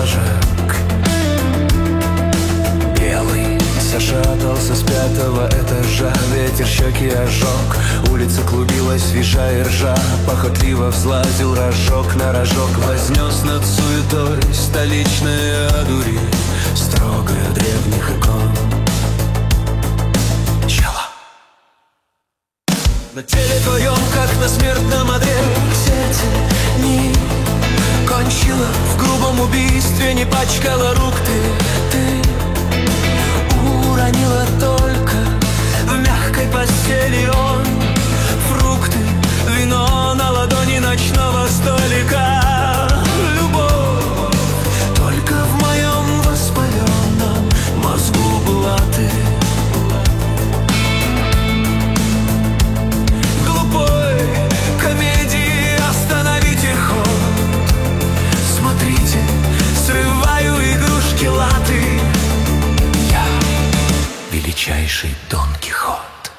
флажок. Белый зашатался с 5-го этажа, ветер щеки ожег. Улица клубилась, свежа и ржа, похотливо взлазил рожок на рожок. Вознес над суетой столичные одури, строгая древних икон. Чела. На теле твоем, как на смертном одре, сердце не кончила в грубом убийстве, не пачкала рук ты уронила только в мягкой постели он. Фрукты, вино на ладони ночного столика. Любовь только в моем воспаленном мозгу была ты. Глупой комедии остановите ход. Смотрите, срываю игрушки латы. Я величайший Дон Кихот.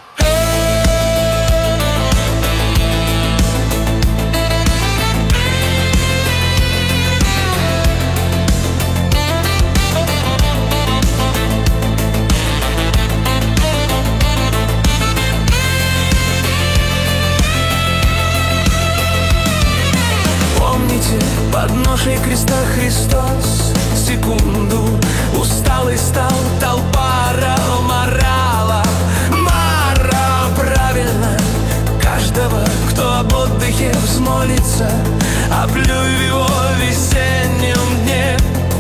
Под ношей креста Христос секунду усталый стал, толпа орала, морала. Мара правильно каждого, кто об отдыхе взмолится, оплюй в его весеннем дне.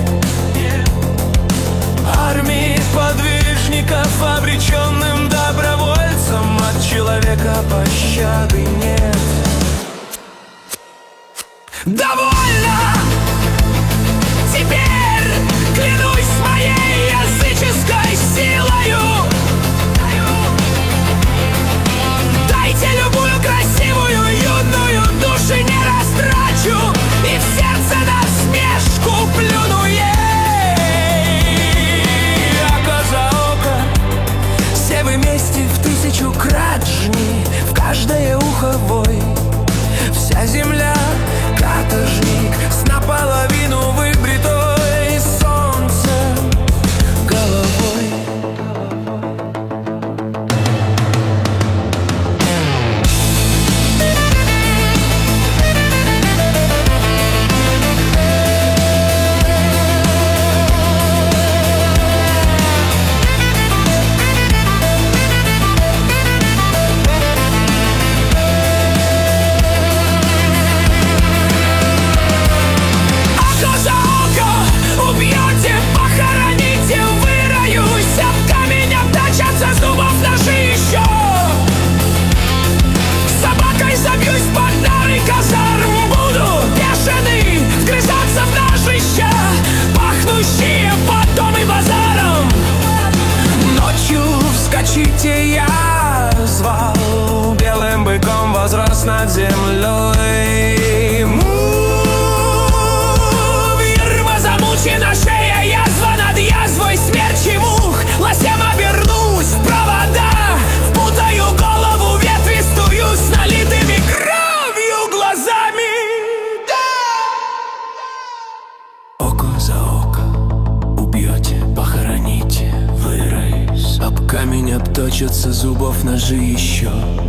Армии подвижников, обреченным добровольцам, от человека пощады нет. Довольно! Теперь клянусь моей языческой силою. Дайте любую красивую юную душу не растрачу, и в сердце насмешку плюну ей. Око за око, все вместе в 1000 крат жми, в каждое ухо вой. Вся земля каторжник с наполовину выбритой солнцем головой. Я звал, белым быком возрос над землей. Вирма замучена, шея язва над язвой, смерчи мух, лосем обернусь в провода, впутаю голову ветвистую с налитыми кровью глазами. Око за око убьете, похороните, вырысь. Об камень обточатся зубов ножи еще.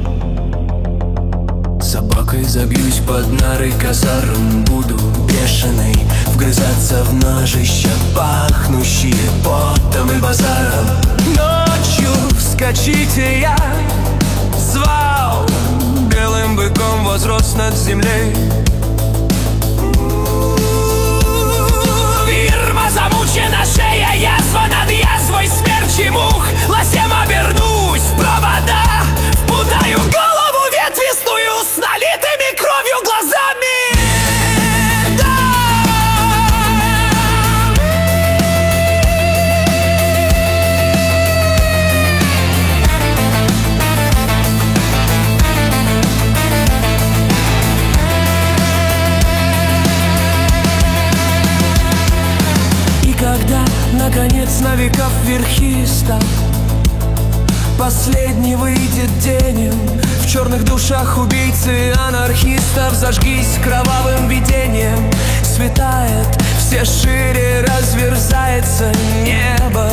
Собакой забьюсь под нары казарм, буду бешеный вгрызаться в ножища, пахнущие потом и базаром. Ночью вскочите, я звал, белым быком возрос над землей. Вирма замучена, шея язва над язвой, смерчи мух, лосем обернусь в провода, впутаю голову ветвистую с налитыми кровью глазами. Когда, наконец, на веков верхиста последний выйдет день, в черных душах убийцы анархистов зажгись кровавым видением. Светает все шире касается неба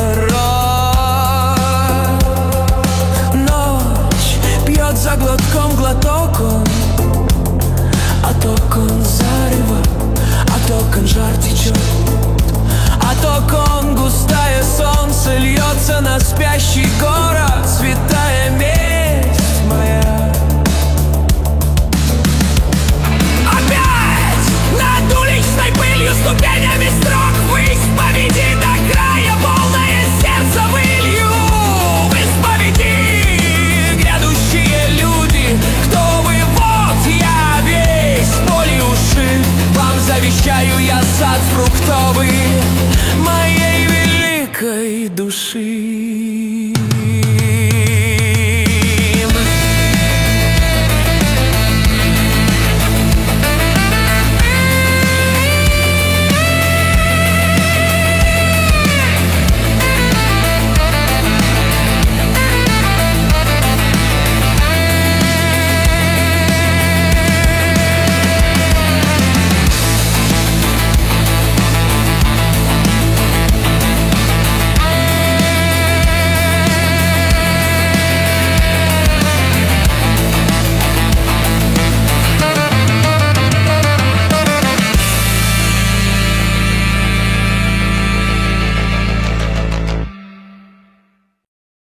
рот. Ночь пьет за глотком глоток он, от окон зарево, от окон жар течет, от окон густое солнце льется на спящий город. Святая месть моя. Опять над уличной пылью, ступенями строк в исповеди до края, полное сердце вылью в исповеди. Грядущие люди, кто вы, вот я весь, боли уши, вам завещаю я сад фруктовый моей великой души.